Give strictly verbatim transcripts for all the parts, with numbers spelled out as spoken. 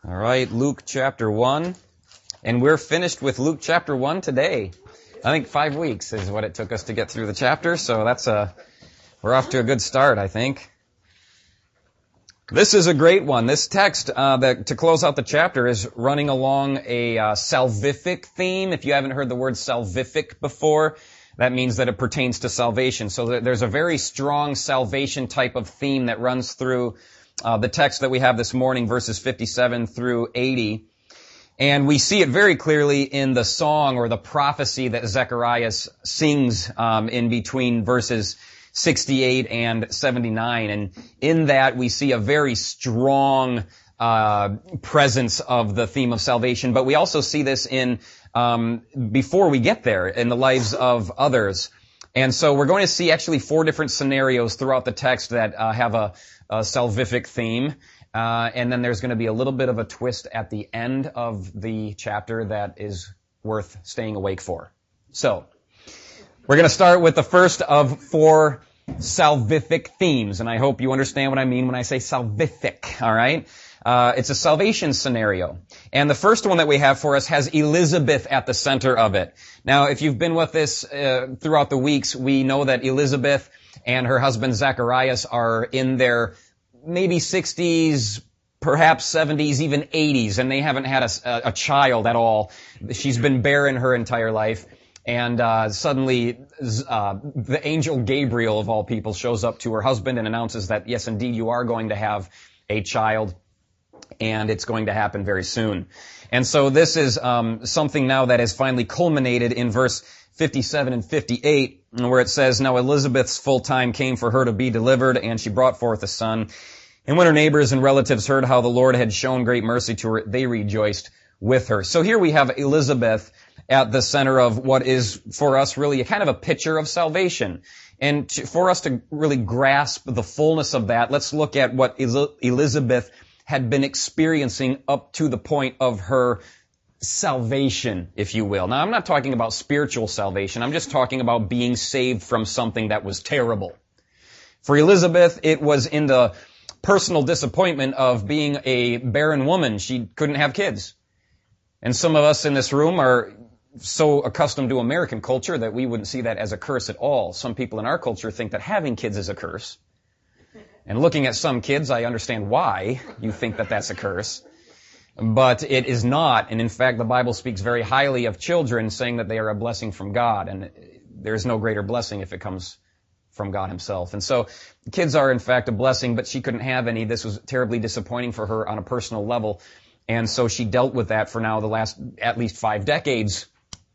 All right, Luke chapter one. And we're finished with Luke chapter one today. I think five weeks is what it took us to get through the chapter, so that's a, we're off to a good start, I think. This is a great one. This text, uh, that, to close out the chapter, is running along a uh, salvific theme. If you haven't heard the word salvific before, that means that it pertains to salvation. So there's a very strong salvation type of theme that runs through uh, the text that we have this morning, verses fifty-seven through eighty. And we see it very clearly in the song or the prophecy that Zacharias sings um, in between verses sixty-eight and seventy-nine. And in that, we see a very strong uh presence of the theme of salvation. But we also see this in um before we get there, in the lives of others. And so we're going to see actually four different scenarios throughout the text that uh, have a, a salvific theme. Uh, and then there's going to be a little bit of a twist at the end of the chapter that is worth staying awake for. So, we're going to start with the first of four salvific themes, and I hope you understand what I mean when I say salvific, alright? Uh, it's a salvation scenario. And the first one that we have for us has Elizabeth at the center of it. Now, if you've been with us uh, throughout the weeks, we know that Elizabeth and her husband Zacharias are in their maybe sixties, perhaps seventies, even eighties, and they haven't had a, a child at all. She's been barren her entire life. And uh suddenly uh the angel Gabriel, of all people, shows up to her husband and announces that, yes, indeed, you are going to have a child, and it's going to happen very soon. And so this is um something now that has finally culminated in verse fifty-seven and fifty-eight, where it says, "Now Elizabeth's full time came for her to be delivered, and she brought forth a son. And when her neighbors and relatives heard how the Lord had shown great mercy to her, they rejoiced with her." So here we have Elizabeth at the center of what is, for us, really a kind of a picture of salvation. And to, for us to really grasp the fullness of that, let's look at what Elizabeth had been experiencing up to the point of her salvation, if you will. Now, I'm not talking about spiritual salvation. I'm just talking about being saved from something that was terrible. For Elizabeth, it was in the personal disappointment of being a barren woman. She couldn't have kids. And some of us in this room are so accustomed to American culture that we wouldn't see that as a curse at all. Some people in our culture think that having kids is a curse. And looking at some kids, I understand why you think that that's a curse. But it is not. And in fact, the Bible speaks very highly of children, saying that they are a blessing from God. And there's no greater blessing if it comes from God himself. And so kids are in fact a blessing, but she couldn't have any. This was terribly disappointing for her on a personal level. And so she dealt with that for now the last at least five decades.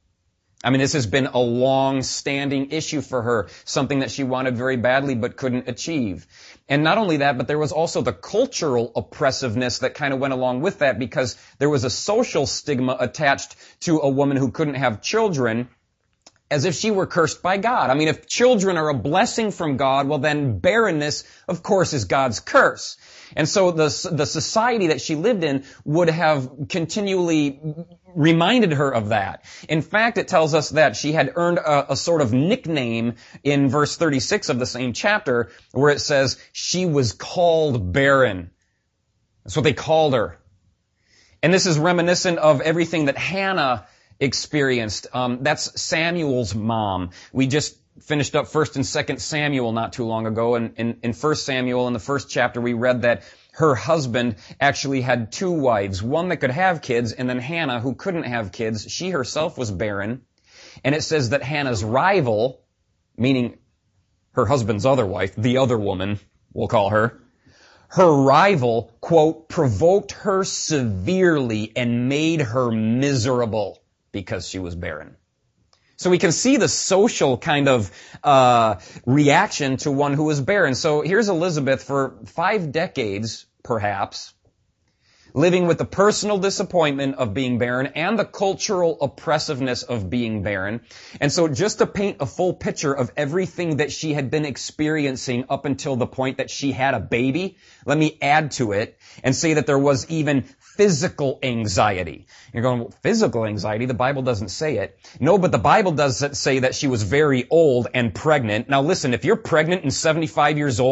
I mean, this has been a long-standing issue for her, something that she wanted very badly but couldn't achieve. And not only that, but there was also the cultural oppressiveness that kind of went along with that, because there was a social stigma attached to a woman who couldn't have children, as if she were cursed by God. I mean, if children are a blessing from God, well then barrenness, of course, is God's curse. And so the, the society that she lived in would have continually reminded her of that. In fact, it tells us that she had earned a, a sort of nickname in verse thirty-six of the same chapter, where it says she was called barren. That's what they called her. And this is reminiscent of everything that Hannah experienced. Um, that's Samuel's mom. We just finished up First and Second Samuel not too long ago, and in, in First Samuel, in the first chapter, we read that her husband actually had two wives, one that could have kids, and then Hannah, who couldn't have kids. She herself was barren. And it says that Hannah's rival, meaning her husband's other wife, the other woman, we'll call her, her rival, quote, provoked her severely and made her miserable because she was barren. So we can see the social kind of uh reaction to one who was barren. So here's Elizabeth for five decades, perhaps, living with the personal disappointment of being barren and the cultural oppressiveness of being barren. And so just to paint a full picture of everything that she had been experiencing up until the point that she had a baby, let me add to it and say that there was even physical anxiety. You're going, well, physical anxiety? The Bible doesn't say it. No, but the Bible does say that she was very old and pregnant. Now listen, if you're pregnant and seventy-five years old,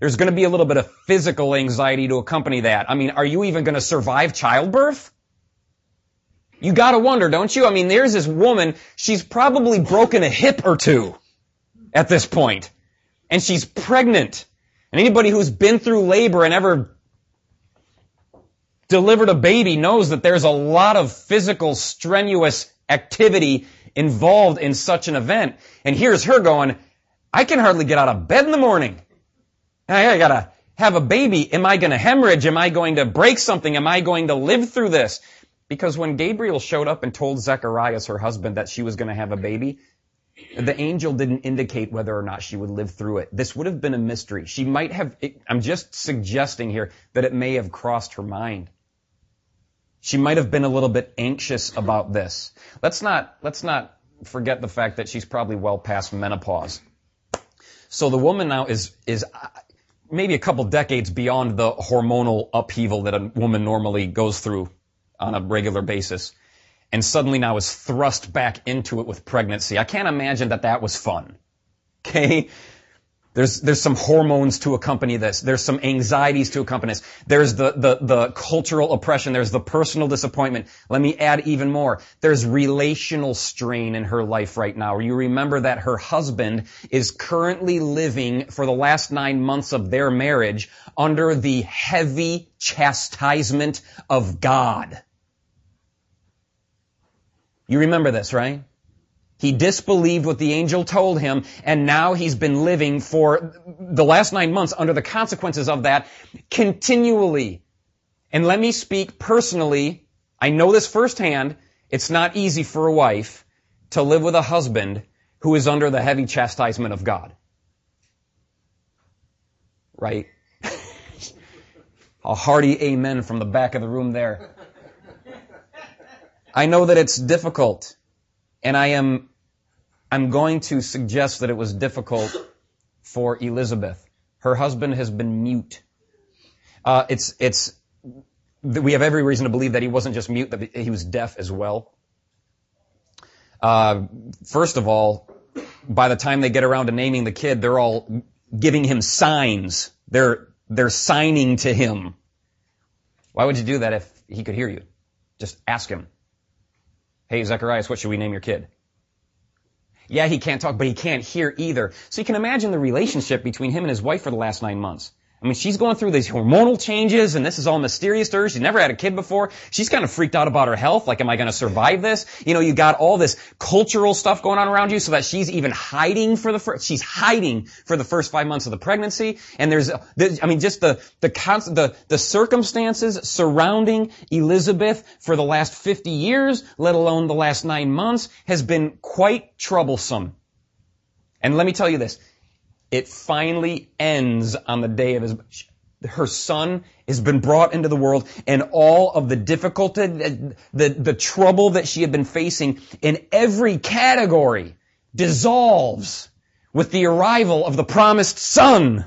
There's going to be a little bit of physical anxiety to accompany that. I mean, are you even going to survive childbirth? You gotta wonder, don't you? I mean, there's this woman, she's probably broken a hip or two at this point, and she's pregnant. And anybody who's been through labor and ever delivered a baby knows that there's a lot of physical, strenuous activity involved in such an event. And here's her going, I can hardly get out of bed in the morning. I gotta have a baby. Am I gonna hemorrhage? Am I going to break something? Am I going to live through this? Because when Gabriel showed up and told Zacharias, her husband, that she was going to have a baby, the angel didn't indicate whether or not she would live through it. This would have been a mystery. She might have, I'm just suggesting here that it may have crossed her mind. She might have been a little bit anxious about this. Let's not, let's not forget the fact that she's probably well past menopause. So the woman now is, is maybe a couple decades beyond the hormonal upheaval that a woman normally goes through on a regular basis, and suddenly now is thrust back into it with pregnancy. I can't imagine that that was fun. Okay? There's, there's some hormones to accompany this. There's some anxieties to accompany this. There's the, the, the cultural oppression. There's the personal disappointment. Let me add even more. There's relational strain in her life right now. You remember that her husband is currently living for the last nine months of their marriage under the heavy chastisement of God. You remember this, right? He disbelieved what the angel told him, and now he's been living for the last nine months under the consequences of that continually. And let me speak personally. I know this firsthand. It's not easy for a wife to live with a husband who is under the heavy chastisement of God. Right? A hearty amen from the back of the room there. I know that it's difficult, and I am, I'm going to suggest that it was difficult for Elizabeth. Her husband has been mute. Uh, it's, it's, we have every reason to believe that he wasn't just mute, that he was deaf as well. Uh, first of all, by the time they get around to naming the kid, they're all giving him signs. They're, they're signing to him. Why would you do that if he could hear you? Just ask him. Hey, Zacharias, what should we name your kid? Yeah, he can't talk, but he can't hear either. So you can imagine the relationship between him and his wife for the last nine months. I mean, she's going through these hormonal changes, and this is all mysterious to her. She's never had a kid before. She's kind of freaked out about her health. Like, am I going to survive this? You know, you got all this cultural stuff going on around you, so that she's even hiding for the first, she's hiding for the first five months of the pregnancy. And there's, I mean, just the, the constant, the, the circumstances surrounding Elizabeth for the last fifty years, let alone the last nine months, has been quite troublesome. And let me tell you this. It finally ends on the day of his, her son has been brought into the world, and all of the difficulty, the, the, the trouble that she had been facing in every category dissolves with the arrival of the promised son.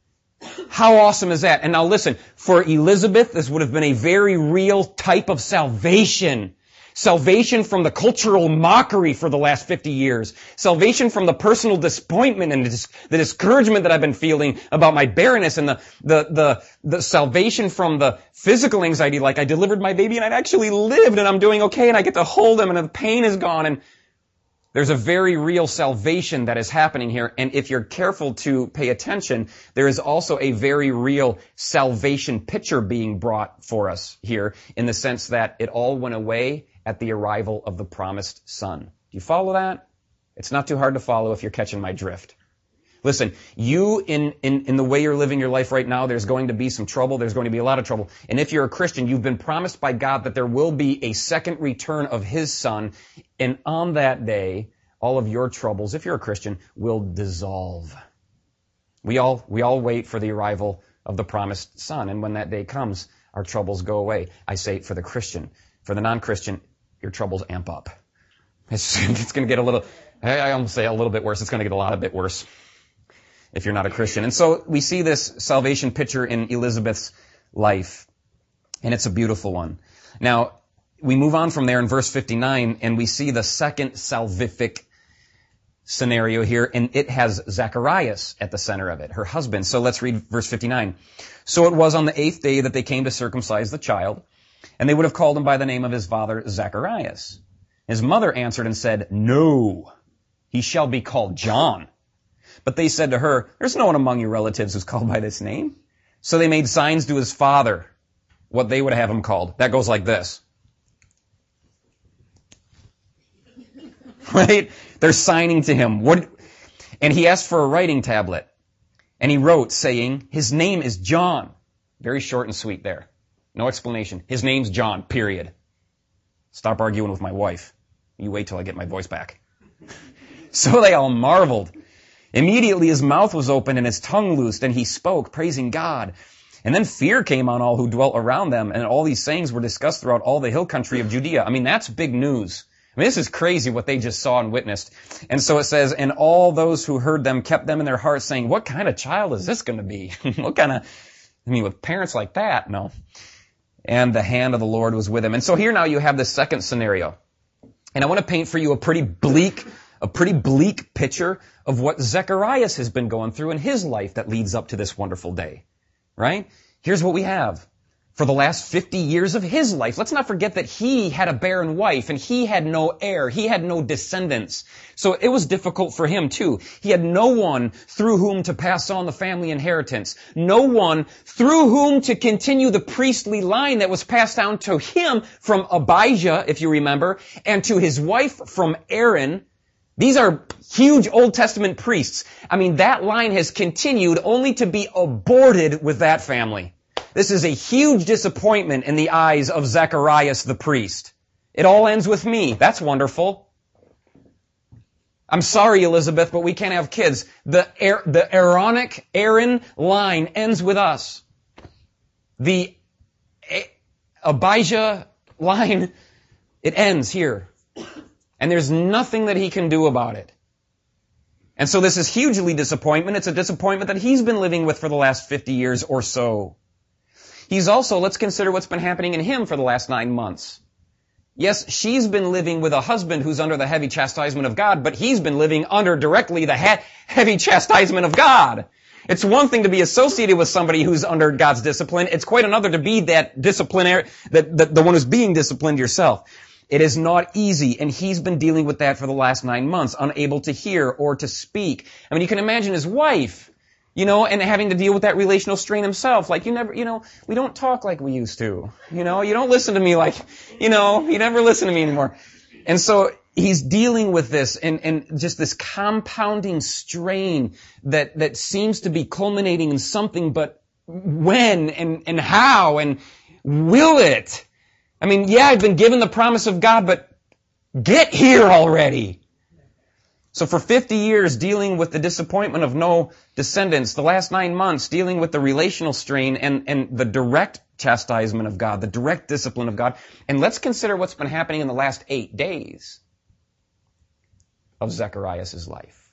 How awesome is that? And now listen, for Elizabeth, this would have been a very real type of salvation. Salvation from the cultural mockery for the last fifty years. Salvation from the personal disappointment and the discouragement that I've been feeling about my barrenness, and the, the, the, the salvation from the physical anxiety, like I delivered my baby and I actually lived and I'm doing okay and I get to hold him and the pain is gone. And there's a very real salvation that is happening here. And if you're careful to pay attention, there is also a very real salvation picture being brought for us here, in the sense that it all went away at the arrival of the promised son. Do you follow that? It's not too hard to follow if you're catching my drift. Listen, you in, in, in the way you're living your life right now, there's going to be some trouble. There's going to be a lot of trouble. And if you're a Christian, you've been promised by God that there will be a second return of His Son. And on that day, all of your troubles, if you're a Christian, will dissolve. We all, we all wait for the arrival of the promised Son. And when that day comes, our troubles go away. I say for the Christian. For the non-Christian, your troubles amp up. It's, it's going to get a little, I almost say a little bit worse. It's going to get a lot of bit worse if you're not a Christian. And so we see this salvation picture in Elizabeth's life, and it's a beautiful one. Now, we move on from there in verse fifty-nine, and we see the second salvific scenario here, and it has Zacharias at the center of it, her husband. So let's read verse fifty-nine. So it was on the eighth day that they came to circumcise the child, and they would have called him by the name of his father, Zacharias. His mother answered and said, "No, he shall be called John." But they said to her, "There's no one among your relatives who's called by this name." So they made signs to his father, what they would have him called. That goes like this. Right? They're signing to him. What? And he asked for a writing tablet. And he wrote, saying, "His name is John." Very short and sweet there. No explanation. His name's John, period. Stop arguing with my wife. You wait till I get my voice back. So they all marveled. Immediately his mouth was opened and his tongue loosed, and he spoke, praising God. And then fear came on all who dwelt around them, and all these sayings were discussed throughout all the hill country of Judea. I mean, that's big news. I mean, this is crazy what they just saw and witnessed. And so it says, and all those who heard them kept them in their hearts, saying, "What kind of child is this going to be?" What kind of, I mean, with parents like that? No. And the hand of the Lord was with him. And so here now you have this second scenario. And I want to paint for you a pretty bleak, a pretty bleak picture of what Zacharias has been going through in his life that leads up to this wonderful day. Right? Here's what we have. For the last fifty years of his life, let's not forget that he had a barren wife and he had no heir. He had no descendants. So it was difficult for him too. He had no one through whom to pass on the family inheritance. No one through whom to continue the priestly line that was passed down to him from Abijah, if you remember, and to his wife from Aaron. These are huge Old Testament priests. I mean, that line has continued only to be aborted with that family. This is a huge disappointment in the eyes of Zacharias the priest. It all ends with me. That's wonderful. I'm sorry, Elizabeth, but we can't have kids. The, the Aaronic Aaron line ends with us. The Abijah line, it ends here. And there's nothing that he can do about it. And so this is hugely disappointment. It's a disappointment that he's been living with for the last fifty years or so. He's also, let's consider what's been happening in him for the last nine months. Yes, she's been living with a husband who's under the heavy chastisement of God, but he's been living under directly the he- heavy chastisement of God. It's one thing to be associated with somebody who's under God's discipline. It's quite another to be that disciplinary, that, that the one who's being disciplined yourself. It is not easy, and he's been dealing with that for the last nine months, unable to hear or to speak. I mean, you can imagine his wife, you know, and having to deal with that relational strain himself. Like, you never, you know, we don't talk like we used to. You know, you don't listen to me like, you know, you never listen to me anymore. And so he's dealing with this and, and just this compounding strain that, that seems to be culminating in something, but when and, and how and will it? I mean, yeah, I've been given the promise of God, but get here already. So for fifty years dealing with the disappointment of no descendants, the last nine months dealing with the relational strain and, and the direct chastisement of God, the direct discipline of God. And let's consider what's been happening in the last eight days of Zacharias' life.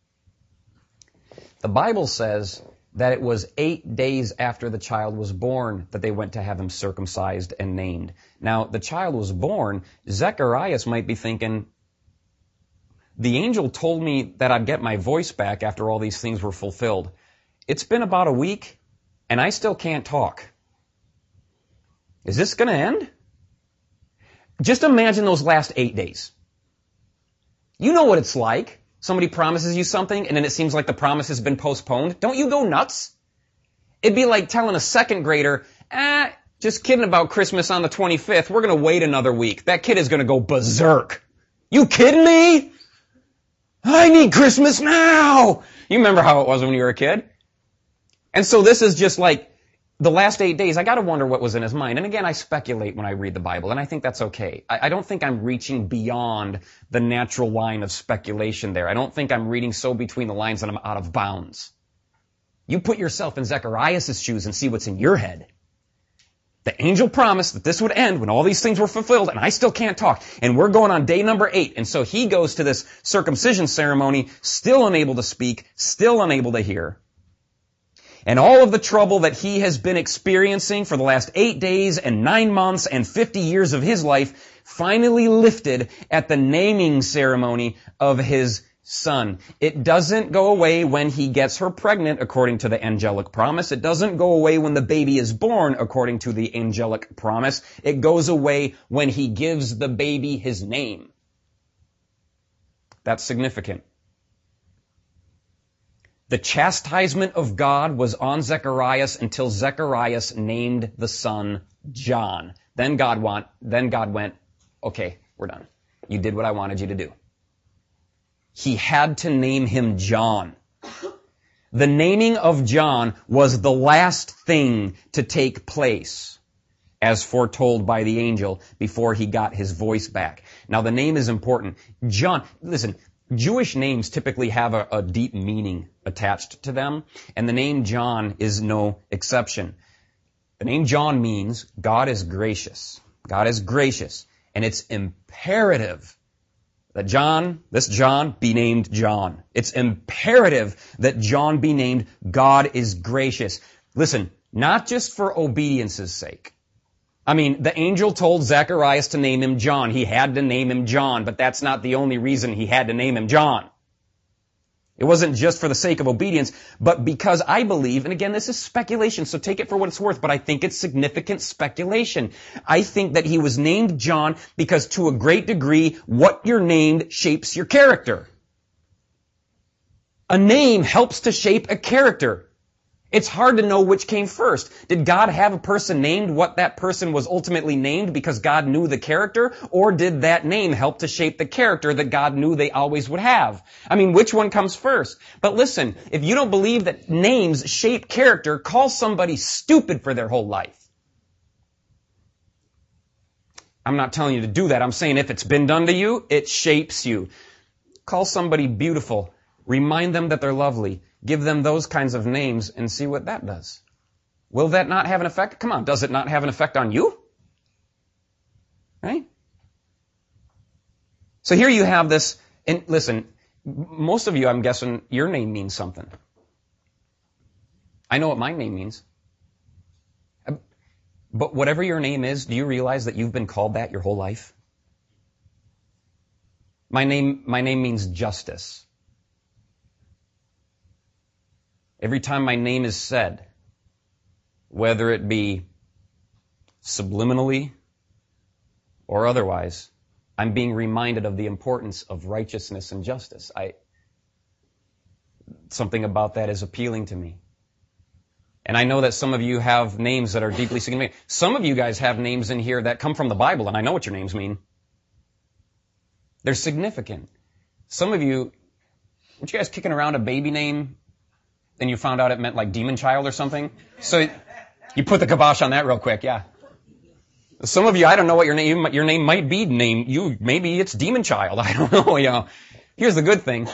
The Bible says that it was eight days after the child was born that they went to have him circumcised and named. Now, the child was born. Zacharias might be thinking, the angel told me that I'd get my voice back after all these things were fulfilled. It's been about a week, and I still can't talk. Is this going to end? Just imagine those last eight days. You know what it's like. Somebody promises you something, and then it seems like the promise has been postponed. Don't you go nuts? It'd be like telling a second grader, eh, just kidding about Christmas on the twenty-fifth. We're going to wait another week. That kid is going to go berserk. You kidding me? I need Christmas now. You remember how it was when you were a kid? And so this is just like the last eight days. I got to wonder what was in his mind. And again, I speculate when I read the Bible, and I think that's okay. I, I don't think I'm reaching beyond the natural line of speculation there. I don't think I'm reading so between the lines that I'm out of bounds. You put yourself in Zacharias' shoes and see what's in your head. The angel promised that this would end when all these things were fulfilled, and I still can't talk. And we're going on day number eight. And so he goes to this circumcision ceremony, still unable to speak, still unable to hear. And all of the trouble that he has been experiencing for the last eight days and nine months and fifty years of his life finally lifted at the naming ceremony of his son. It doesn't go away when he gets her pregnant, according to the angelic promise. It doesn't go away when the baby is born, according to the angelic promise. It goes away when he gives the baby his name. That's significant. The chastisement of God was on Zacharias until Zacharias named the son John. Then God want, then God went, okay, we're done. You did what I wanted you to do. He had to name him John. The naming of John was the last thing to take place, as foretold by the angel before he got his voice back. Now the name is important. John, listen, Jewish names typically have a, a deep meaning attached to them, and the name John is no exception. The name John means God is gracious. God is gracious, and it's imperative that John, this John, be named John. It's imperative that John be named God is gracious. Listen, not just for obedience's sake. I mean, the angel told Zacharias to name him John. He had to name him John, but that's not the only reason he had to name him John. It wasn't just for the sake of obedience, but because I believe, and again, this is speculation, so take it for what it's worth, but I think it's significant speculation. I think that he was named John because to a great degree, what you're named shapes your character. A name helps to shape a character. It's hard to know which came first. Did God have a person named what that person was ultimately named because God knew the character? Or did that name help to shape the character that God knew they always would have? I mean, which one comes first? But listen, if you don't believe that names shape character, call somebody stupid for their whole life. I'm not telling you to do that. I'm saying if it's been done to you, it shapes you. Call somebody beautiful. Remind them that they're lovely. Give them those kinds of names and see what that does. Will that not have an effect? Come on, does it not have an effect on you? Right? So here you have this, and listen, most of you, I'm guessing, your name means something. I know what my name means. But whatever your name is, do you realize that you've been called that your whole life? My name, my name means justice. Every time my name is said, whether it be subliminally or otherwise, I'm being reminded of the importance of righteousness and justice. I, something about that is appealing to me. And I know that some of you have names that are deeply significant. Some of you guys have names in here that come from the Bible, and I know what your names mean. They're significant. Some of you, weren't you guys kicking around a baby name and you found out it meant like demon child or something? So you put the kibosh on that real quick, yeah. Some of you, I don't know what your name, your name might be named. You, maybe it's demon child. I don't know, you know. Here's the good thing.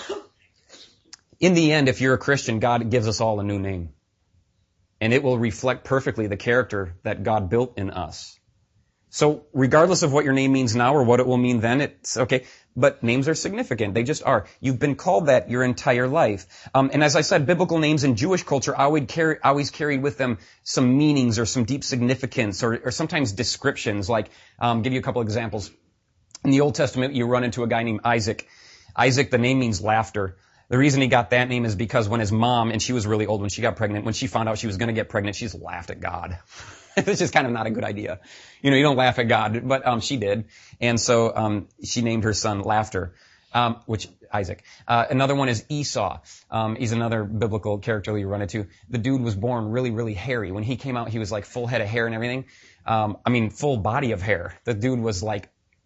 In the end, if you're a Christian, God gives us all a new name. And it will reflect perfectly the character that God built in us. So regardless of what your name means now or what it will mean then, it's okay. But names are significant. They just are. You've been called that your entire life. Um, and as I said, biblical names in Jewish culture always, carry, always carried with them some meanings or some deep significance or, or sometimes descriptions. Like, um, give you a couple examples. In the Old Testament, you run into a guy named Isaac. Isaac, the name means laughter. The reason he got that name is because when his mom, and she was really old when she got pregnant, when she found out she was going to get pregnant, she just laughed at God. It's just kind of not a good idea. You know, you don't laugh at God, but um she did. And so um she named her son Laughter, um which Isaac. Uh Another one is Esau. Um He's another biblical character you run into. The dude was born really, really hairy. When he came out, he was like full head of hair and everything. Um I mean, full body of hair. The dude was like,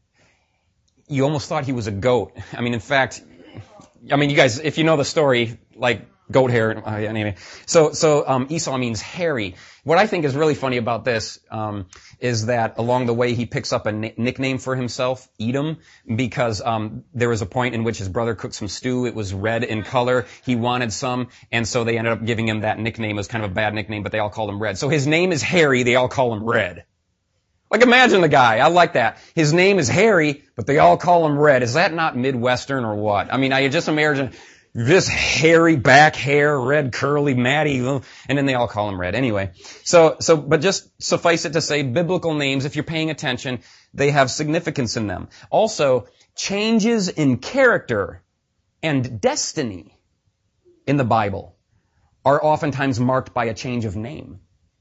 you almost thought he was a goat. I mean, in fact, I mean, you guys, if you know the story, like goat hair, uh, anyway. So, so, um, Esau means hairy. What I think is really funny about this, um, is that along the way he picks up a n- nickname for himself, Edom, because, um, there was a point in which his brother cooked some stew. It was red in color. He wanted some, and so they ended up giving him that nickname. It was kind of a bad nickname, but they all called him Red. So his name is Harry. They all call him Red. Like, imagine the guy. I like that. His name is Harry, but they all call him Red. Is that not Midwestern or what? I mean, I just imagine this hairy back hair, red curly Matty, and then they all call him Red. Anyway, so, so, but just suffice it to say, biblical names, if you're paying attention, they have significance in them. Also, changes in character and destiny in the Bible are oftentimes marked by a change of name.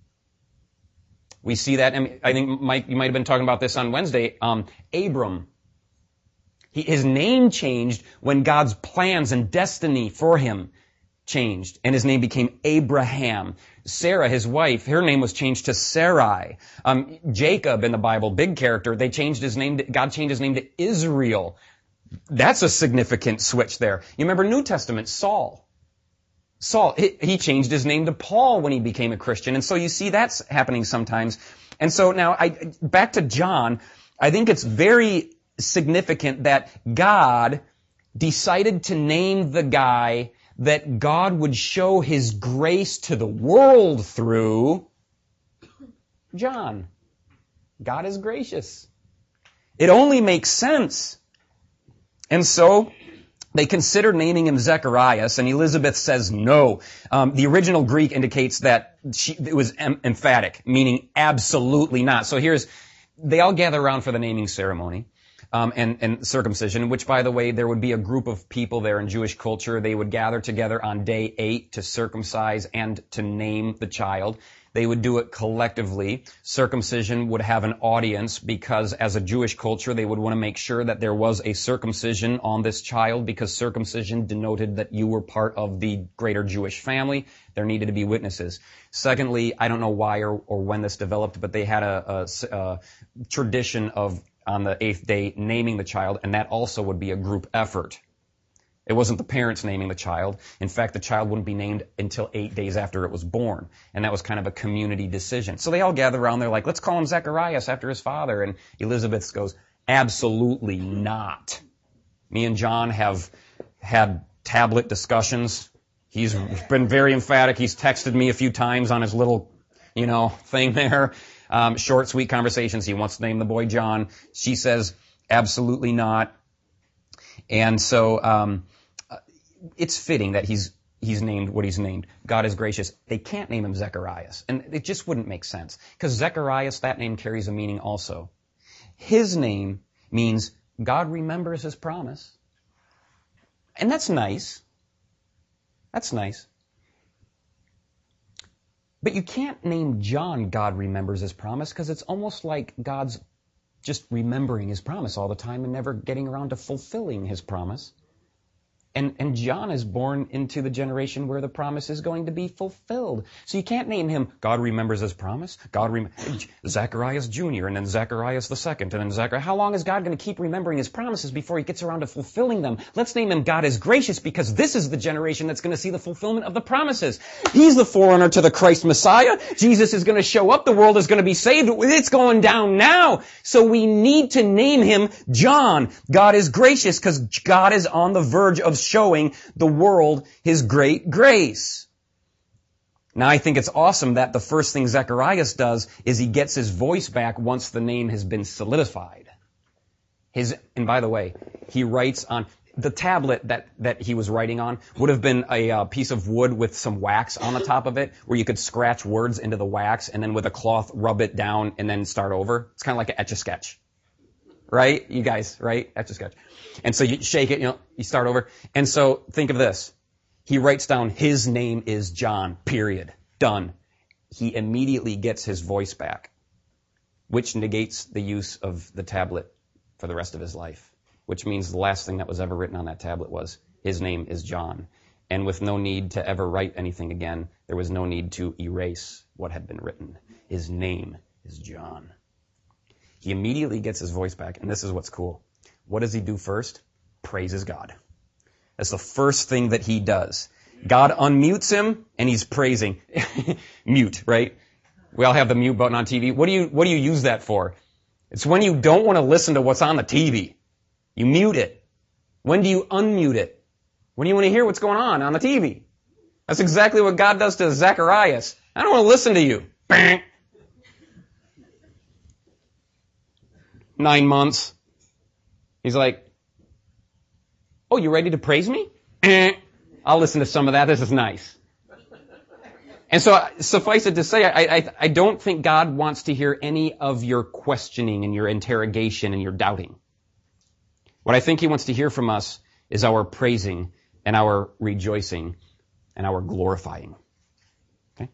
We see that, and I think Mike, you might have been talking about this on Wednesday, um, Abram. He, his name changed when God's plans and destiny for him changed, and his name became Abraham. Sarah, his wife, her name was changed to Sarai. Um, Jacob in the Bible, big character, they changed his name, to, God changed his name to Israel. That's a significant switch there. You remember New Testament, Saul. Saul, he, he changed his name to Paul when he became a Christian. And so you see that's happening sometimes. And so now, I, back to John, I think it's very significant that God decided to name the guy that God would show his grace to the world through, John. God is gracious. It only makes sense. And so they considered naming him Zacharias, and Elizabeth says no. Um, the original Greek indicates that she, it was em- emphatic, meaning absolutely not. So here's, they all gather around for the naming ceremony. Um, and, and circumcision, which, by the way, there would be a group of people there in Jewish culture. They would gather together on day eight to circumcise and to name the child. They would do it collectively. Circumcision would have an audience because as a Jewish culture, they would want to make sure that there was a circumcision on this child because circumcision denoted that you were part of the greater Jewish family. There needed to be witnesses. Secondly, I don't know why or, or when this developed, but they had a, a, a tradition of on the eighth day naming the child, and that also would be a group effort. It wasn't the parents naming the child. In fact, the child wouldn't be named until eight days after it was born. And that was kind of a community decision. So they all gather around, they're like, let's call him Zacharias after his father. And Elizabeth goes, absolutely not. Me and John have had tablet discussions. He's been very emphatic. He's texted me a few times on his little, you know, thing there. Um, short, sweet conversations. He wants to name the boy John. She says, absolutely not. And so, um, it's fitting that he's, he's named what he's named. God is gracious. They can't name him Zacharias. And it just wouldn't make sense. Because Zacharias, that name carries a meaning also. His name means God remembers his promise. And that's nice. That's nice. But you can't name John God remembers his promise because it's almost like God's just remembering his promise all the time and never getting around to fulfilling his promise. And, and John is born into the generation where the promise is going to be fulfilled. So you can't name him God remembers his promise, God rem- Zacharias Junior, and then Zacharias the second, and then Zacharias. How long is God going to keep remembering his promises before he gets around to fulfilling them? Let's name him God is gracious because this is the generation that's going to see the fulfillment of the promises. He's the forerunner to the Christ Messiah. Jesus is going to show up. The world is going to be saved. It's going down now. So we need to name him John. God is gracious because God is on the verge of showing the world his great grace. Now I think it's awesome that the first thing Zacharias does is he gets his voice back once the name has been solidified. His, and by the way, he writes on, the tablet that, that he was writing on would have been a uh, piece of wood with some wax on the top of it where you could scratch words into the wax and then with a cloth rub it down and then start over. It's kind of like an Etch-a-Sketch. Right? You guys, right? Etch-a-Sketch. And so you shake it, you know, you start over. And so think of this. He writes down, his name is John, period. Done. He immediately gets his voice back, which negates the use of the tablet for the rest of his life, which means the last thing that was ever written on that tablet was, his name is John. And with no need to ever write anything again, there was no need to erase what had been written. His name is John. He immediately gets his voice back, and this is what's cool. What does he do first? Praises God. That's the first thing that he does. God unmutes him, and he's praising. Mute, right? We all have the mute button on T V. What do you, what do you use that for? It's when you don't want to listen to what's on the T V. You mute it. When do you unmute it? When you want to hear what's going on on the T V. That's exactly what God does to Zacharias. I don't want to listen to you. Bang. Nine months. He's like, oh, you ready to praise me? I'll listen to some of that. This is nice. And so suffice it to say, I, I, I don't think God wants to hear any of your questioning and your interrogation and your doubting. What I think he wants to hear from us is our praising and our rejoicing and our glorifying. Okay?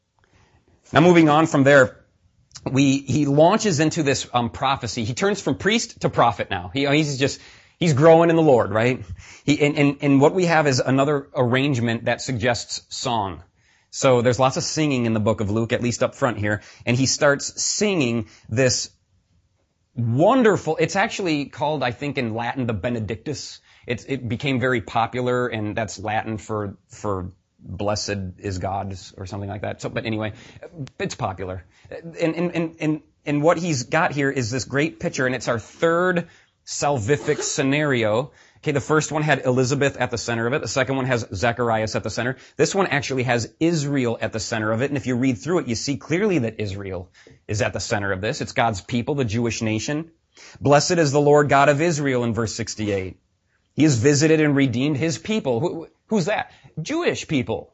Now moving on from there, we, he launches into this um, prophecy. He turns from priest to prophet now. He, he's just, he's growing in the Lord, right? He, and, and, and what we have is another arrangement that suggests song. So there's lots of singing in the book of Luke, at least up front here. And he starts singing this wonderful, it's actually called, I think in Latin, the Benedictus. It, it became very popular, and that's Latin for, for blessed is God or something like that. So, but anyway, it's popular. And, and, and, and, and what he's got here is this great picture, and it's our third salvific scenario. Okay, the first one had Elizabeth at the center of it. The second one has Zacharias at the center. This one actually has Israel at the center of it. And if you read through it, you see clearly that Israel is at the center of this. It's God's people, the Jewish nation. Blessed is the Lord God of Israel in verse sixty-eight. He has visited and redeemed his people. Who, who's that? Jewish people.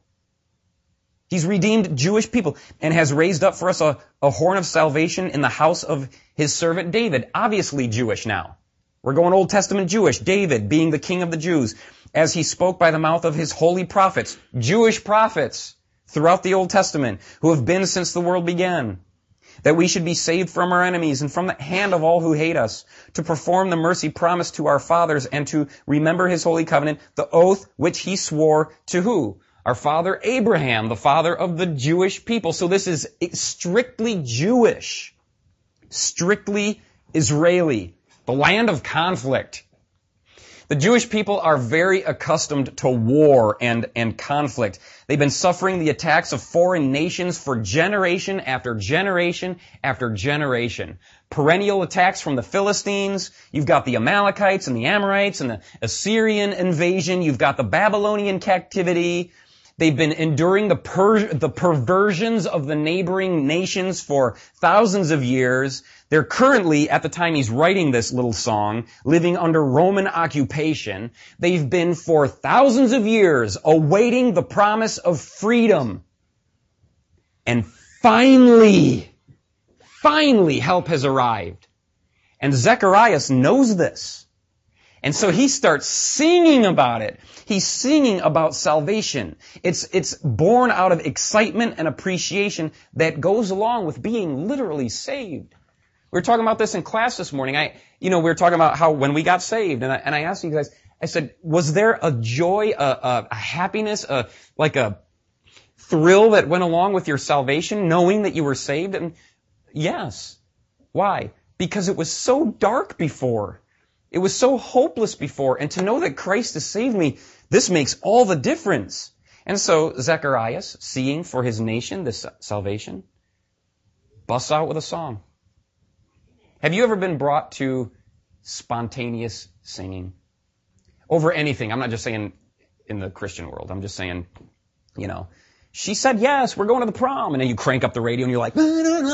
He's redeemed Jewish people and has raised up for us a, a horn of salvation in the house of his servant David. Obviously Jewish now. We're going Old Testament Jewish. David being the king of the Jews, as he spoke by the mouth of his holy prophets, Jewish prophets throughout the Old Testament, who have been since the world began, that we should be saved from our enemies and from the hand of all who hate us, to perform the mercy promised to our fathers and to remember his holy covenant, the oath which he swore to who? Our father Abraham, the father of the Jewish people. So this is strictly Jewish, strictly Israeli. The land of conflict. The Jewish people are very accustomed to war and, and conflict. They've been suffering the attacks of foreign nations for generation after generation after generation. Perennial attacks from the Philistines. You've got the Amalekites and the Amorites and the Assyrian invasion. You've got the Babylonian captivity. They've been enduring the, per- the perversions of the neighboring nations for thousands of years. They're currently, at the time he's writing this little song, living under Roman occupation. They've been for thousands of years awaiting the promise of freedom. And finally, finally help has arrived. And Zacharias knows this. And so he starts singing about it. He's singing about salvation. It's, it's born out of excitement and appreciation that goes along with being literally saved. We were talking about this in class this morning. I, you know, we were talking about how when we got saved, and I, and I asked you guys, I said, was there a joy, a, a, a happiness, a, like a thrill that went along with your salvation, knowing that you were saved? And yes. Why? Because it was so dark before. It was so hopeless before, and to know that Christ has saved me, this makes all the difference. And so Zacharias, seeing for his nation this salvation, busts out with a song. Have you ever been brought to spontaneous singing? Over anything. I'm not just saying in the Christian world. I'm just saying, you know, she said yes, we're going to the prom. And then you crank up the radio and you're like,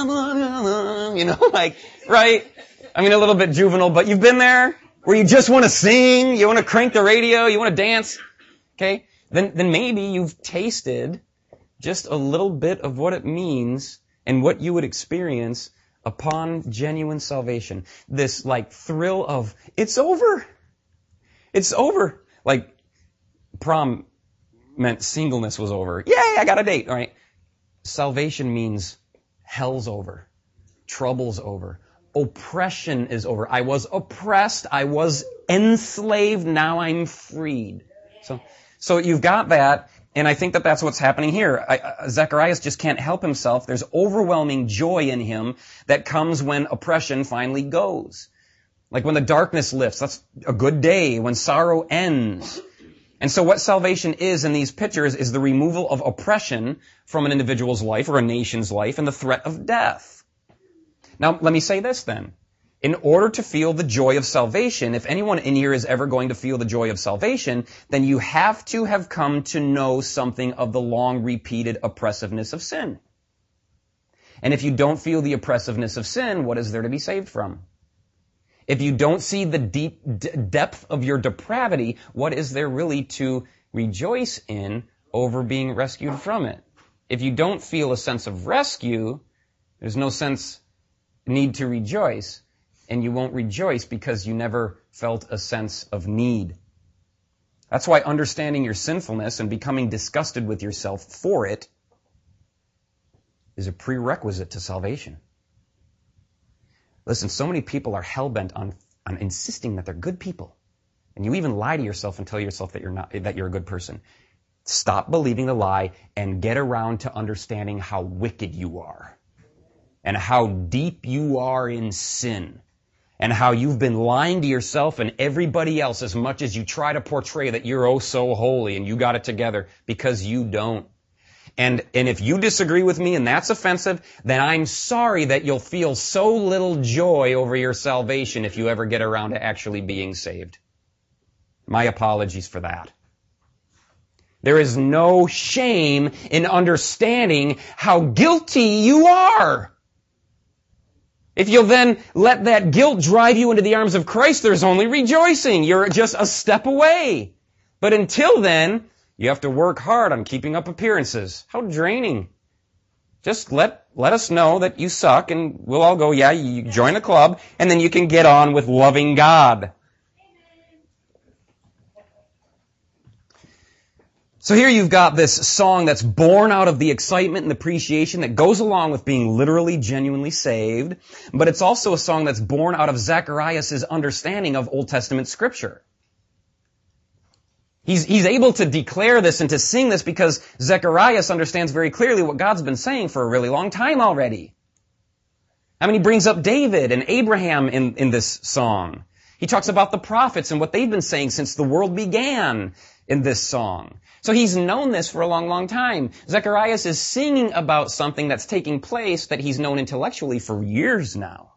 you know, like, right? I mean, a little bit juvenile, but you've been there where you just want to sing, you want to crank the radio, you want to dance. Okay? Then, then maybe you've tasted just a little bit of what it means and what you would experience upon genuine salvation. This like thrill of, it's over. It's over. Like prom meant singleness was over. Yay, I got a date. All right. Salvation means hell's over. Trouble's over. Oppression is over. I was oppressed. I was enslaved. Now I'm freed. So, so you've got that. And I think that that's what's happening here. I, uh, Zacharias just can't help himself. There's overwhelming joy in him that comes when oppression finally goes. Like when the darkness lifts, that's a good day. When sorrow ends. And so what salvation is in these pictures is the removal of oppression from an individual's life or a nation's life and the threat of death. Now, let me say this then. In order to feel the joy of salvation, if anyone in here is ever going to feel the joy of salvation, then you have to have come to know something of the long-repeated oppressiveness of sin. And if you don't feel the oppressiveness of sin, what is there to be saved from? If you don't see the deep d- depth of your depravity, what is there really to rejoice in over being rescued from it? If you don't feel a sense of rescue, there's no sense, need to rejoice. And you won't rejoice because you never felt a sense of need. That's why understanding your sinfulness and becoming disgusted with yourself for it is a prerequisite to salvation. Listen, so many people are hell-bent on, on insisting that they're good people. And you even lie to yourself and tell yourself that you're not, that you're a good person. Stop believing the lie and get around to understanding how wicked you are and how deep you are in sin and how you've been lying to yourself and everybody else as much as you try to portray that you're oh so holy and you got it together, because you don't. And, and if you disagree with me and that's offensive, then I'm sorry that you'll feel so little joy over your salvation if you ever get around to actually being saved. My apologies for that. There is no shame in understanding how guilty you are. If you'll then let that guilt drive you into the arms of Christ, there's only rejoicing. You're just a step away. But until then, you have to work hard on keeping up appearances. How draining. Just let, let us know that you suck and we'll all go, yeah, you join a club, and then you can get on with loving God. So here you've got this song that's born out of the excitement and appreciation that goes along with being literally, genuinely saved, but it's also a song that's born out of Zacharias' understanding of Old Testament Scripture. He's, he's able to declare this and to sing this because Zacharias understands very clearly what God's been saying for a really long time already. I mean, he brings up David and Abraham in, in this song. He talks about the prophets and what they've been saying since the world began in this song. So he's known this for a long, long time. Zacharias is singing about something that's taking place that he's known intellectually for years now.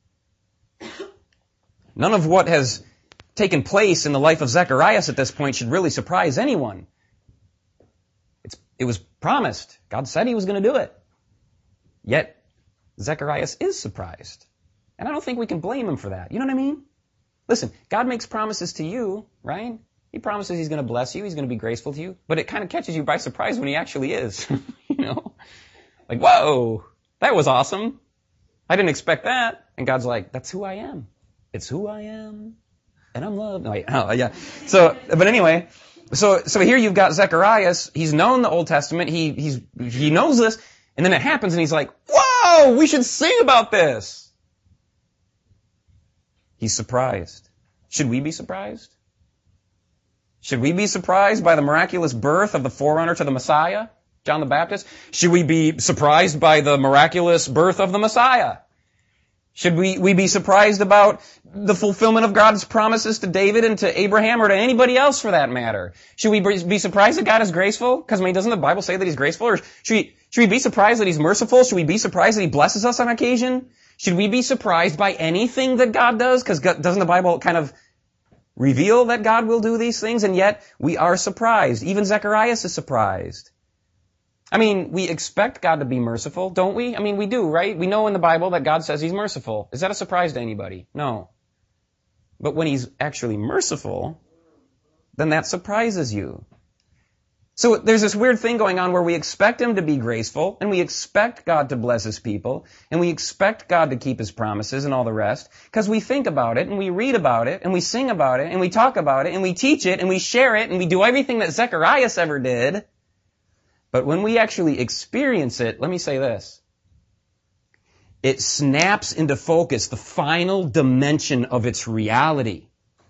None of what has taken place in the life of Zacharias at this point should really surprise anyone. It's, it was promised. God said he was going to do it. Yet, Zacharias is surprised. And I don't think we can blame him for that. You know what I mean? Listen, God makes promises to you, right? He promises he's going to bless you, he's going to be graceful to you, but it kind of catches you by surprise when he actually is. You know? Like, whoa, that was awesome. I didn't expect that. And God's like, that's who I am. It's who I am. And I'm loved. No, wait, oh, yeah. So, but anyway, so, so here you've got Zacharias. He's known the Old Testament. He, he's, he knows this. And then it happens and he's like, whoa, we should sing about this. He's surprised. Should we be surprised? Should we be surprised by the miraculous birth of the forerunner to the Messiah, John the Baptist? Should we be surprised by the miraculous birth of the Messiah? Should we, we be surprised about the fulfillment of God's promises to David and to Abraham or to anybody else for that matter? Should we be surprised that God is graceful? Because, I mean, doesn't the Bible say that he's graceful? Or should we, should we be surprised that he's merciful? Should we be surprised that he blesses us on occasion? Should we be surprised by anything that God does? Because doesn't the Bible kind of reveal that God will do these things, and yet we are surprised. Even Zacharias is surprised. I mean, we expect God to be merciful, don't we? I mean, we do, right? We know in the Bible that God says he's merciful. Is that a surprise to anybody? No. But when he's actually merciful, then that surprises you. So there's this weird thing going on where we expect him to be graceful, and we expect God to bless his people, and we expect God to keep his promises and all the rest, because we think about it, and we read about it, and we sing about it, and we talk about it, and we teach it, and we share it, and we do everything that Zacharias ever did. But when we actually experience it, let me say this. It snaps into focus the final dimension of its reality.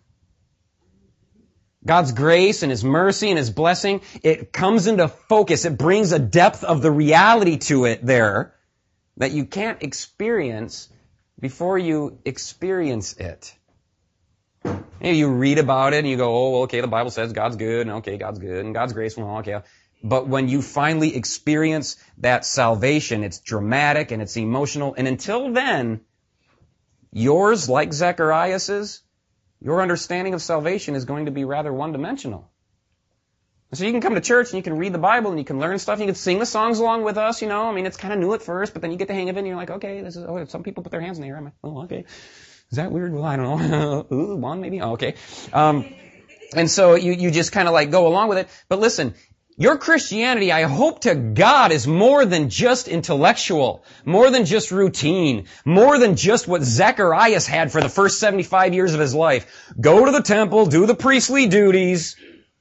God's grace and his mercy and his blessing, it comes into focus. It brings a depth of the reality to it there that you can't experience before you experience it. Maybe you read about it and you go, oh, okay, the Bible says God's good, and okay, God's good, and God's graceful, and okay. But when you finally experience that salvation, it's dramatic and it's emotional. And until then, yours, like Zacharias's, your understanding of salvation is going to be rather one-dimensional. So you can come to church and you can read the Bible and you can learn stuff. And you can sing the songs along with us, you know. I mean, it's kind of new at first, but then you get the hang of it and you're like, okay, this is, oh, some people put their hands in the air. I'm like, oh, okay. Is that weird? Well, I don't know. Ooh, one maybe? Oh, okay. Um, and so you, you just kind of like go along with it. But listen, your Christianity, I hope to God, is more than just intellectual, more than just routine, more than just what Zacharias had for the first seventy-five years of his life. Go to the temple, do the priestly duties,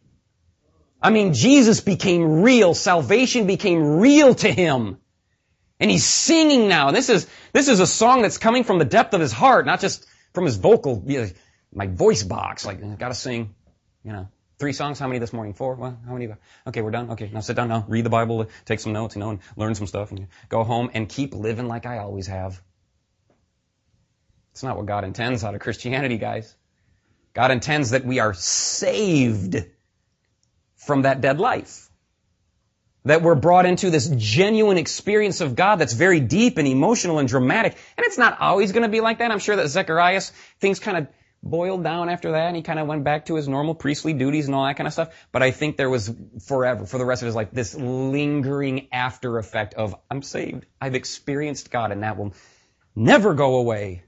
I mean, Jesus became real. Salvation became real to him. And he's singing now. And this is, this is a song that's coming from the depth of his heart, not just from his vocal, you know, my voice box. Like, I gotta sing, you know, three songs. How many this morning? Four? Well, how many? Okay, we're done. Okay, now sit down now. Read the Bible, take some notes, you know, and learn some stuff and go home and keep living like I always have. It's not what God intends out of Christianity, guys. God intends that we are saved from that dead life. That we're brought into this genuine experience of God that's very deep and emotional and dramatic. And it's not always going to be like that. I'm sure that Zacharias, things kind of boiled down after that and he kind of went back to his normal priestly duties and all that kind of stuff. But I think there was forever, for the rest of his life, this lingering after effect of, I'm saved. I've experienced God, and that will never go away.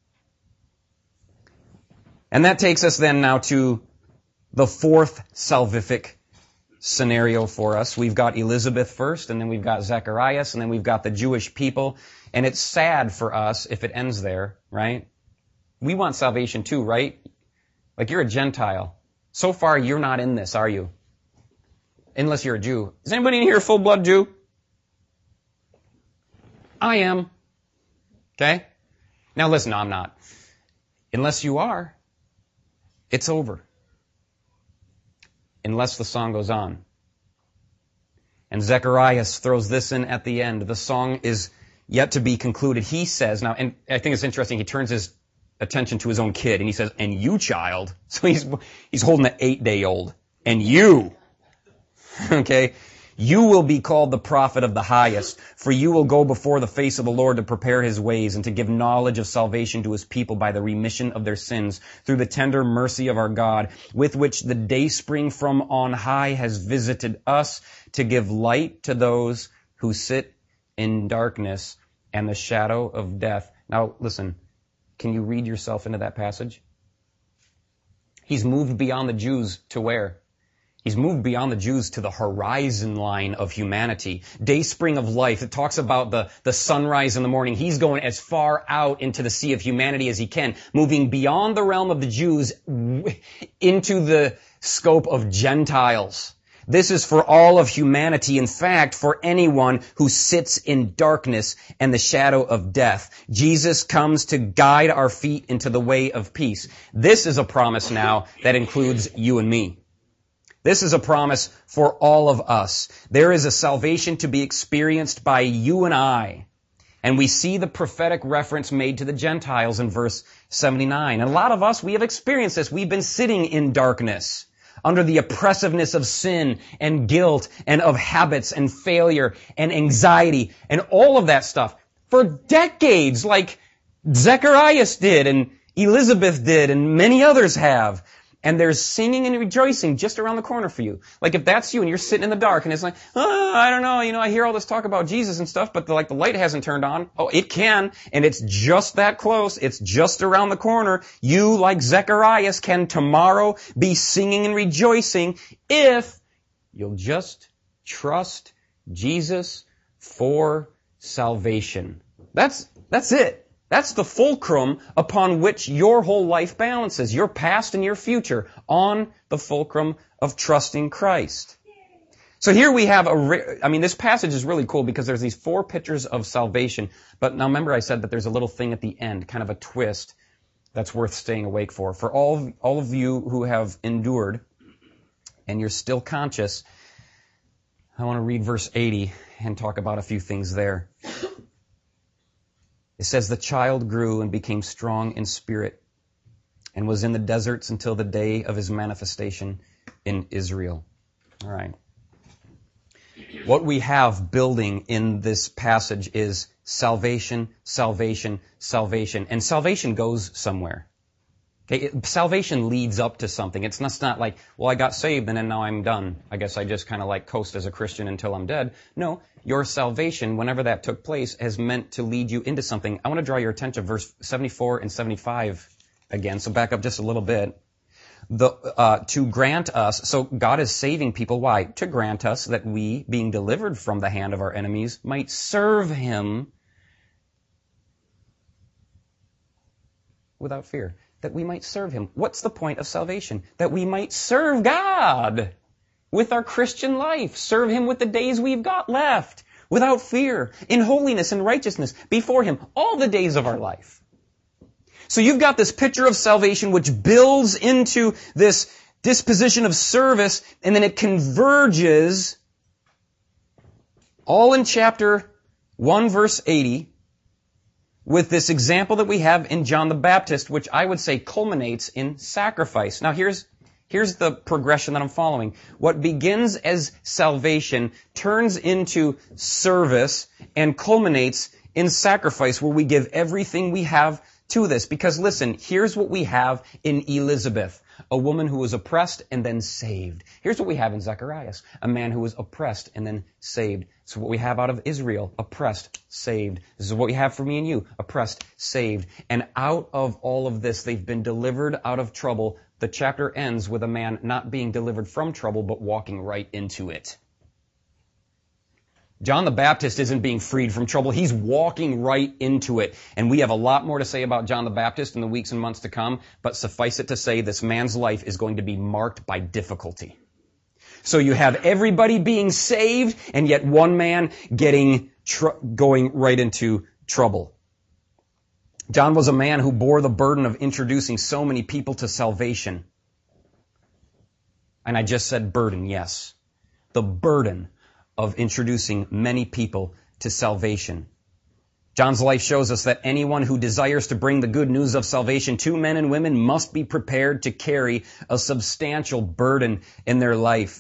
And that takes us then now to the fourth salvific scenario for us. We've got Elizabeth first, and then we've got Zacharias, and then we've got the Jewish people. And it's sad for us if it ends there, right? We want salvation too, right? Like, you're a Gentile. So far, you're not in this, are you? Unless you're a Jew. Is anybody in here a full-blood Jew? I am. Okay? Now listen, no, I'm not. Unless you are, it's over. Unless the song goes on. And Zacharias throws this in at the end. The song is yet to be concluded. He says, now, and I think it's interesting, he turns his attention to his own kid, and he says, and you, child. So he's, he's holding an eight-day-old. And you, okay, you will be called the prophet of the highest, for you will go before the face of the Lord to prepare his ways and to give knowledge of salvation to his people by the remission of their sins through the tender mercy of our God, with which the dayspring from on high has visited us to give light to those who sit in darkness and the shadow of death. Now, listen, can you read yourself into that passage? He's moved beyond the Jews to where? He's moved beyond the Jews to the horizon line of humanity. Dayspring of life. It talks about the, the sunrise in the morning. He's going as far out into the sea of humanity as he can, moving beyond the realm of the Jews into the scope of Gentiles. This is for all of humanity. In fact, for anyone who sits in darkness and the shadow of death. Jesus comes to guide our feet into the way of peace. This is a promise now that includes you and me. This is a promise for all of us. There is a salvation to be experienced by you and I. And we see the prophetic reference made to the Gentiles in verse seventy-nine. And a lot of us, we have experienced this. We've been sitting in darkness under the oppressiveness of sin and guilt and of habits and failure and anxiety and all of that stuff for decades, like Zacharias did and Elizabeth did and many others have. And there's singing and rejoicing just around the corner for you. Like, if that's you and you're sitting in the dark and it's like, oh, I don't know, you know, I hear all this talk about Jesus and stuff, but the, like the light hasn't turned on. Oh, it can. And it's just that close. It's just around the corner. You, like Zacharias, can tomorrow be singing and rejoicing if you'll just trust Jesus for salvation. That's, that's it. That's the fulcrum upon which your whole life balances, your past and your future, on the fulcrum of trusting Christ. So here we have a, I mean, this passage is really cool because there's these four pictures of salvation. But now remember I said that there's a little thing at the end, kind of a twist that's worth staying awake for. For all, all of you who have endured and you're still conscious, I want to read verse eighty and talk about a few things there. It says, the child grew and became strong in spirit and was in the deserts until the day of his manifestation in Israel. All right. What we have building in this passage is salvation, salvation, salvation. And salvation goes somewhere. Okay, it, salvation leads up to something. It's not, it's not like, well, I got saved and then now I'm done. I guess I just kind of like coast as a Christian until I'm dead. No, your salvation, whenever that took place, has meant to lead you into something. I want to draw your attention to verse seventy-four and seventy-five again. So back up just a little bit. The, uh, to grant us, so God is saving people. Why? To grant us that we, being delivered from the hand of our enemies, might serve Him without fear. That we might serve Him. What's the point of salvation? That we might serve God with our Christian life. Serve Him with the days we've got left, without fear, in holiness and righteousness before Him, all the days of our life. So you've got this picture of salvation which builds into this disposition of service, and then it converges all in chapter one, verse eighty, with this example that we have in John the Baptist, which I would say culminates in sacrifice. Now here's Here's the progression that I'm following. What begins as salvation turns into service and culminates in sacrifice, where we give everything we have to this. Because listen, here's what we have in Elizabeth, a woman who was oppressed and then saved. Here's what we have in Zacharias, a man who was oppressed and then saved. This is what we have out of Israel, oppressed, saved. This is what we have for me and you, oppressed, saved. And out of all of this, they've been delivered out of trouble. The chapter ends with a man not being delivered from trouble, but walking right into it. John the Baptist isn't being freed from trouble. He's walking right into it. And we have a lot more to say about John the Baptist in the weeks and months to come, but suffice it to say, this man's life is going to be marked by difficulty. So you have everybody being saved, and yet one man getting tr- going right into trouble. John was a man who bore the burden of introducing so many people to salvation. And I just said burden, yes. The burden of introducing many people to salvation. John's life shows us that anyone who desires to bring the good news of salvation to men and women must be prepared to carry a substantial burden in their life.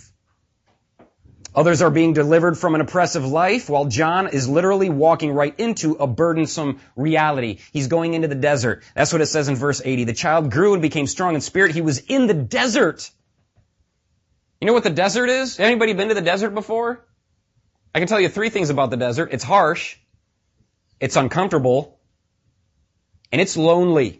Others are being delivered from an oppressive life, while John is literally walking right into a burdensome reality. He's going into the desert. That's what it says in verse eighty. The child grew and became strong in spirit. He was in the desert. You know what the desert is? Anybody been to the desert before? I can tell you three things about the desert. It's harsh, it's uncomfortable, and it's lonely.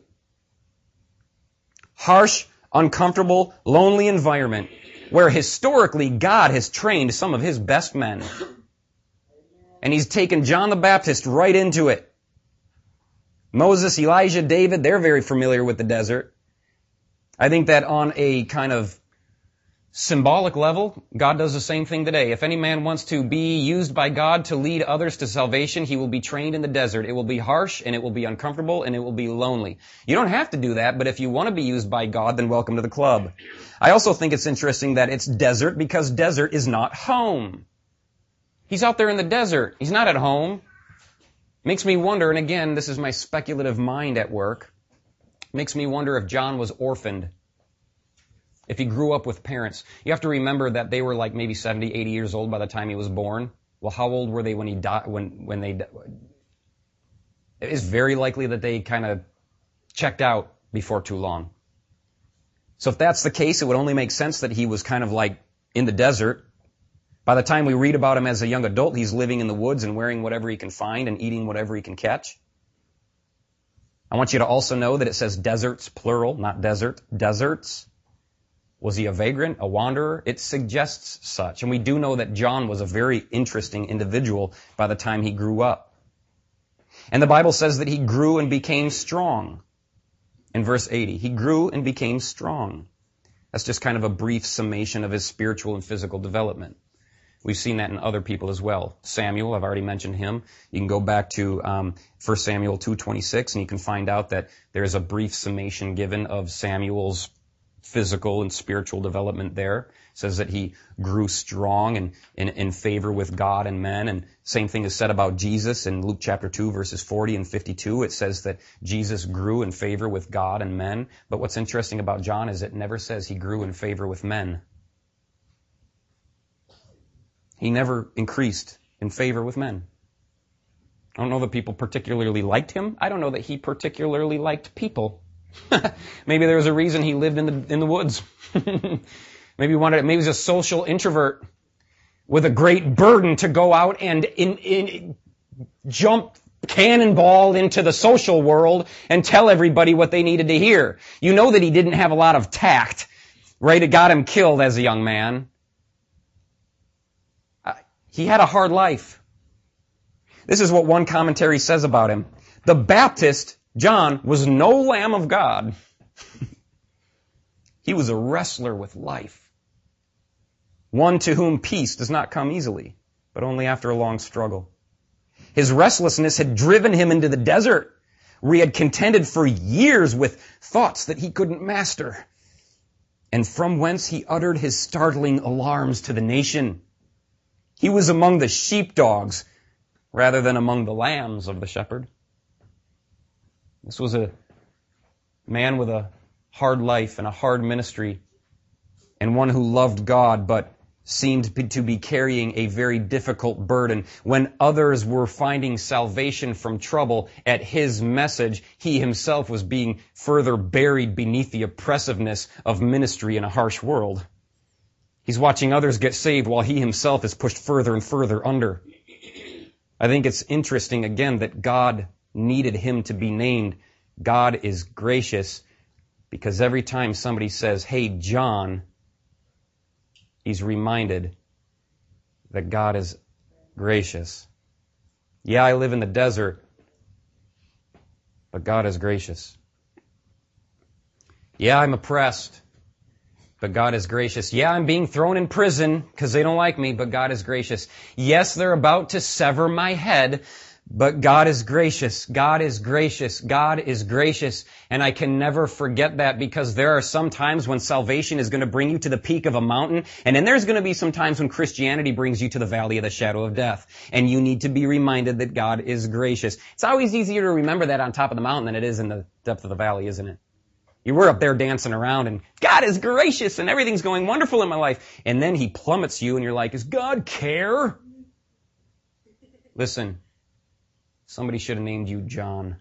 Harsh, uncomfortable, lonely environment where historically God has trained some of His best men. And He's taken John the Baptist right into it. Moses, Elijah, David, they're very familiar with the desert. I think that on a kind of symbolic level, God does the same thing today. If any man wants to be used by God to lead others to salvation, he will be trained in the desert. It will be harsh, and it will be uncomfortable, and it will be lonely. You don't have to do that, but if you want to be used by God, then welcome to the club. I also think it's interesting that it's desert because desert is not home. He's out there in the desert. He's not at home. Makes me wonder, and again, this is my speculative mind at work, makes me wonder if John was orphaned. If he grew up with parents. You have to remember that they were like maybe seventy, eighty years old by the time he was born. Well, how old were they when he died, when, when they, it is very likely that they kind of checked out before too long. So if that's the case, it would only make sense that he was kind of like in the desert. By the time we read about him as a young adult, he's living in the woods and wearing whatever he can find and eating whatever he can catch. I want you to also know that it says deserts, plural, not desert, deserts. Was he a vagrant, a wanderer? It suggests such. And we do know that John was a very interesting individual by the time he grew up. And the Bible says that he grew and became strong. In verse eighty, he grew and became strong. That's just kind of a brief summation of his spiritual and physical development. We've seen that in other people as well. Samuel, I've already mentioned him. You can go back to um, First Samuel two twenty-six, and you can find out that there's a brief summation given of Samuel's physical and spiritual development there. It says that he grew strong and in, in favor with God and men. And same thing is said about Jesus in Luke chapter two, verses forty and fifty-two. It says that Jesus grew in favor with God and men. But what's interesting about John is it never says he grew in favor with men. He never increased in favor with men. I don't know that people particularly liked him. I don't know that he particularly liked people. Maybe there was a reason he lived in the in the woods. maybe he wanted. Maybe he was a social introvert with a great burden to go out and in, in, jump cannonball into the social world and tell everybody what they needed to hear. You know that he didn't have a lot of tact, right? It got him killed as a young man. Uh, he had a hard life. This is what one commentary says about him. The Baptist, John, was no Lamb of God. He was a wrestler with life. one to whom peace does not come easily, but only after a long struggle. His restlessness had driven him into the desert, where he had contended for years with thoughts that he couldn't master, and from whence he uttered his startling alarms to the nation. He was among the sheepdogs rather than among the lambs of the shepherd. This was a man with a hard life and a hard ministry, and one who loved God but seemed to be carrying a very difficult burden. When others were finding salvation from trouble at his message, he himself was being further buried beneath the oppressiveness of ministry in a harsh world. He's watching others get saved while he himself is pushed further and further under. I think it's interesting, again, that God needed him to be named. God is gracious, because every time somebody says, "Hey, John," he's reminded that God is gracious. Yeah, I live in the desert, but God is gracious. Yeah, I'm oppressed, but God is gracious. Yeah, I'm being thrown in prison because they don't like me, but God is gracious. Yes, they're about to sever my head, but God is gracious. God is gracious. God is gracious. And I can never forget that, because there are some times when salvation is going to bring you to the peak of a mountain, and then there's going to be some times when Christianity brings you to the valley of the shadow of death. And you need to be reminded that God is gracious. It's always easier to remember that on top of the mountain than it is in the depth of the valley, isn't it? You were up there dancing around and God is gracious and everything's going wonderful in my life. And then he plummets you and you're like, does God care? Listen. Somebody should have named you John.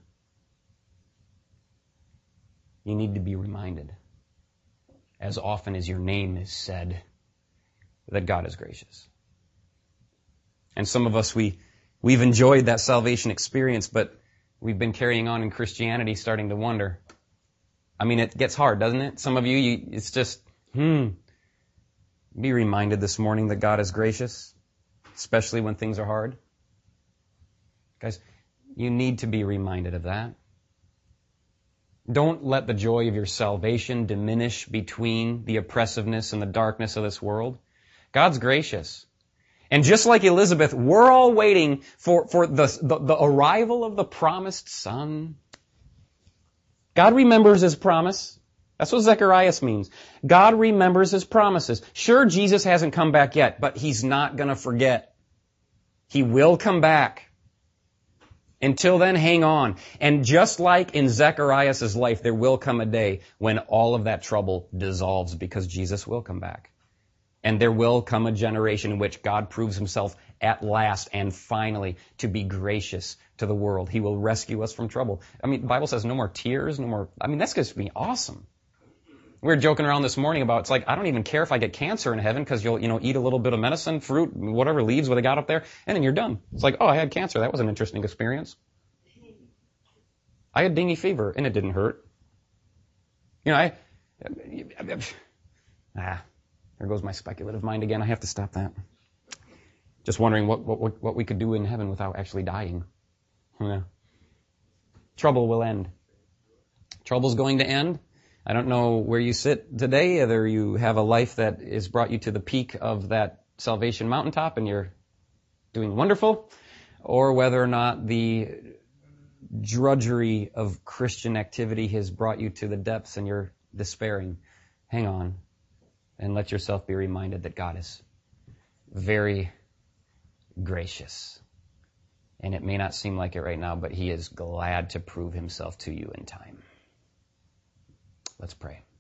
You need to be reminded, as often as your name is said, that God is gracious. And some of us, we, we've enjoyed that salvation experience, but we've been carrying on in Christianity starting to wonder. I mean, it gets hard, doesn't it? Some of you, you it's just, hmm. Be reminded this morning that God is gracious, especially when things are hard. Guys, you need to be reminded of that. Don't let the joy of your salvation diminish between the oppressiveness and the darkness of this world. God's gracious. And just like Elizabeth, we're all waiting for, for the, the, the arrival of the promised son. God remembers his promise. That's what Zechariah means. God remembers his promises. Sure, Jesus hasn't come back yet, but he's not going to forget. He will come back. Until then, hang on. And just like in Zechariah's life, there will come a day when all of that trouble dissolves, because Jesus will come back. And there will come a generation in which God proves himself at last and finally to be gracious to the world. He will rescue us from trouble. I mean, the Bible says no more tears, no more... I mean, that's going to be awesome. We were joking around this morning about, it's like, I don't even care if I get cancer in heaven, because you'll, you know, eat a little bit of medicine, fruit, whatever leaves what they got up there, and then you're done. It's like, oh, I had cancer. That was an interesting experience. I had dengue fever, and it didn't hurt. You know, I... Ah, there goes my speculative mind again. I have to stop that. Just wondering what, what, what we could do in heaven without actually dying. Yeah. Trouble will end. Trouble's going to end. I don't know where you sit today, whether you have a life that has brought you to the peak of that salvation mountaintop and you're doing wonderful, or whether or not the drudgery of Christian activity has brought you to the depths and you're despairing. Hang on and let yourself be reminded that God is very gracious. And it may not seem like it right now, but he is glad to prove himself to you in time. Let's pray.